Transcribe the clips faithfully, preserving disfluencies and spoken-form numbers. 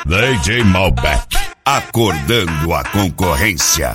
D J Malbec, acordando a concorrência.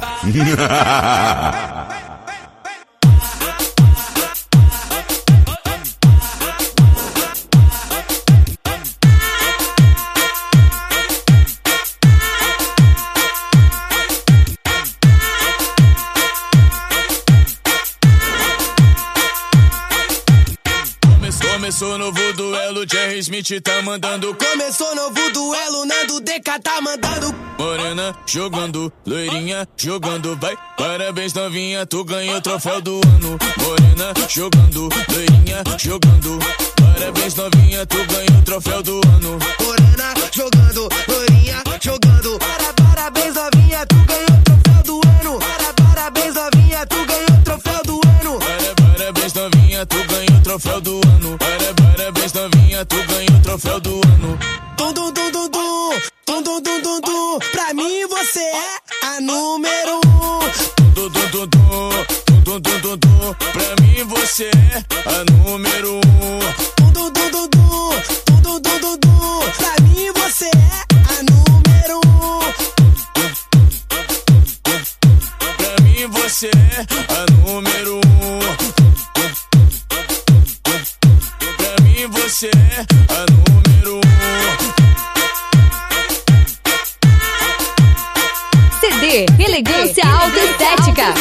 Começou novo duelo, Jerry Smith tá mandando. Começou novo duelo, Nando D K tá mandando. Morena jogando, loirinha jogando, vai. Parabéns novinha, tu ganhou o troféu do ano. Morena jogando, loirinha jogando. Parabéns novinha, tu ganhou o troféu do ano. Morena jogando, loirinha jogando. Para, parabéns novinha, tu ganhou o troféu do ano. Para, parabéns novinha, tu ganhou o troféu do ano. Para, parabéns novinha, tu ganhou o troféu do ano. Para, parabéns novinha, tu ganhou o troféu do ano. Dum dum dum dum dum, dum dum dum dum dum. Pra mim você é a número um. Dum dum dum dum, dum dum dum dum. Pra mim você é a número um. Dum dum dum dum dum, dum dum dum dum. Pra mim você é a número um. Pra mim você é a número um. Pra mim você é a número um. C D Elegância Autoestética.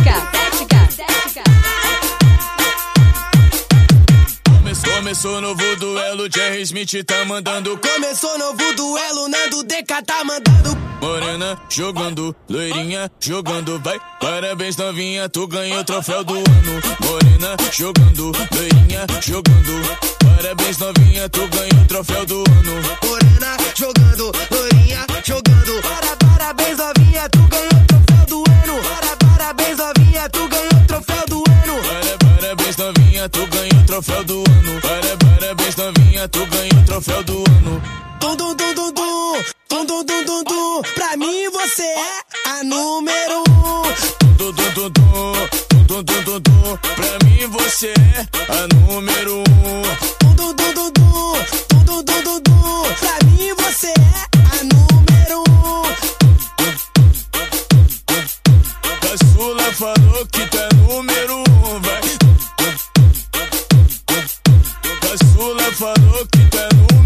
Começou novo duelo, Jerry Smith tá mandando. Começou novo duelo, Nando D K tá mandando. Morena jogando, loirinha jogando, vai. Parabéns novinha, tu ganhou o troféu do ano. Morena jogando, loirinha jogando. Parabéns novinha, tu ganhou o troféu do ano. Morena jogando, loirinha jogando. Para, parabéns novinha, tu ganhou o troféu do ano. Para, parabéns novinha, tu ganhou o troféu do ano. Para, parabéns novinha, tu ganhou o troféu do ano. Para, parabéns novinha, tu ganhou o troféu do ano. Dum dum dum dum dum, dum dum dum dum dum. Pra mim você é a número um. Dum dum dum dum, dum dum dum dum. Pra mim você é a número um. Dum dum dum dum dum, dum dum dum dum. Pra mim você é a número um. Caçula falou que tu é número um, vai. Caçula falou que tu é número um.